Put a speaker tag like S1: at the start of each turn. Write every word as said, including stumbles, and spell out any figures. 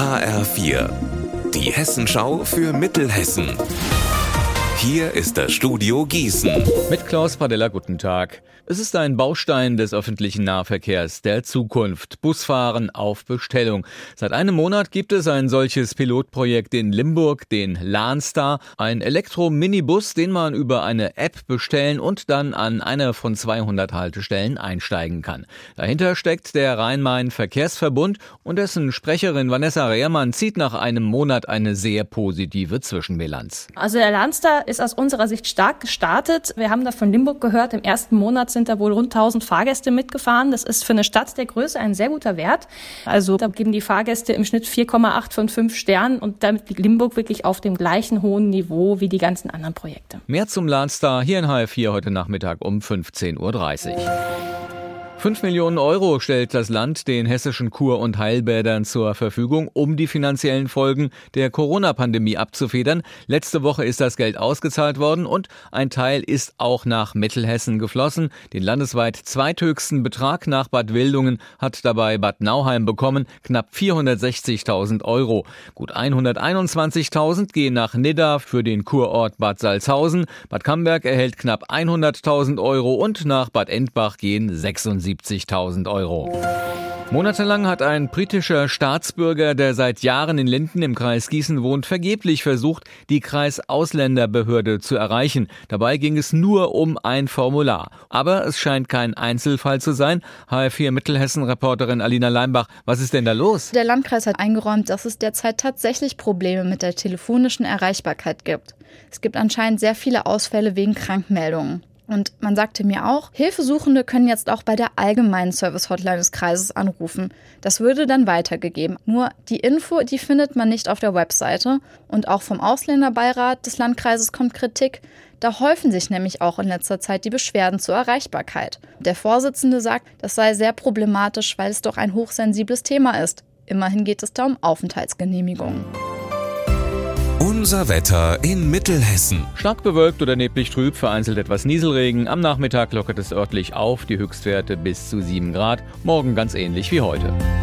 S1: H R vier, die Hessenschau für Mittelhessen. Hier ist das Studio Gießen.
S2: Mit Klaus Padella, guten Tag. Es ist ein Baustein des öffentlichen Nahverkehrs der Zukunft. Busfahren auf Bestellung. Seit einem Monat gibt es ein solches Pilotprojekt in Limburg, den LANstar. Ein Elektro-Minibus, den man über eine App bestellen und dann an einer von zweihundert Haltestellen einsteigen kann. Dahinter steckt der Rhein-Main-Verkehrsverbund und dessen Sprecherin Vanessa Rehrmann zieht nach einem Monat eine sehr positive Zwischenbilanz.
S3: Also der LANstar ist aus unserer Sicht stark gestartet. Wir haben da von Limburg gehört, im ersten Monat sind da wohl rund tausend Fahrgäste mitgefahren. Das ist für eine Stadt der Größe ein sehr guter Wert. Also da geben die Fahrgäste im Schnitt vier Komma acht von fünf Sternen und damit liegt Limburg wirklich auf dem gleichen hohen Niveau wie die ganzen anderen Projekte.
S2: Mehr zum LANstar hier in H R vier heute Nachmittag um fünfzehn Uhr dreißig. Fünf Millionen Euro stellt das Land den hessischen Kur- und Heilbädern zur Verfügung, um die finanziellen Folgen der Corona-Pandemie abzufedern. Letzte Woche ist das Geld ausgezahlt worden und ein Teil ist auch nach Mittelhessen geflossen. Den landesweit zweithöchsten Betrag nach Bad Wildungen hat dabei Bad Nauheim bekommen, knapp vierhundertsechzigtausend Euro. Gut hunderteinundzwanzigtausend gehen nach Nidda für den Kurort Bad Salzhausen. Bad Camberg erhält knapp hunderttausend Euro und nach Bad Endbach gehen sechsundsiebzigtausend Euro. Monatelang hat ein britischer Staatsbürger, der seit Jahren in Linden im Kreis Gießen wohnt, vergeblich versucht, die Kreisausländerbehörde zu erreichen. Dabei ging es nur um ein Formular. Aber es scheint kein Einzelfall zu sein. H R vier Mittelhessen-Reporterin Alina Leimbach, was ist denn da los?
S4: Der Landkreis hat eingeräumt, dass es derzeit tatsächlich Probleme mit der telefonischen Erreichbarkeit gibt. Es gibt anscheinend sehr viele Ausfälle wegen Krankmeldungen. Und man sagte mir auch, Hilfesuchende können jetzt auch bei der allgemeinen Service-Hotline des Kreises anrufen. Das würde dann weitergegeben. Nur die Info, die findet man nicht auf der Webseite. Und auch vom Ausländerbeirat des Landkreises kommt Kritik. Da häufen sich nämlich auch in letzter Zeit die Beschwerden zur Erreichbarkeit. Der Vorsitzende sagt, das sei sehr problematisch, weil es doch ein hochsensibles Thema ist. Immerhin geht es da um Aufenthaltsgenehmigungen.
S1: Unser Wetter in Mittelhessen.
S2: Stark bewölkt oder neblig trüb, vereinzelt etwas Nieselregen. Am Nachmittag lockert es örtlich auf, die Höchstwerte bis zu sieben Grad. Morgen ganz ähnlich wie heute.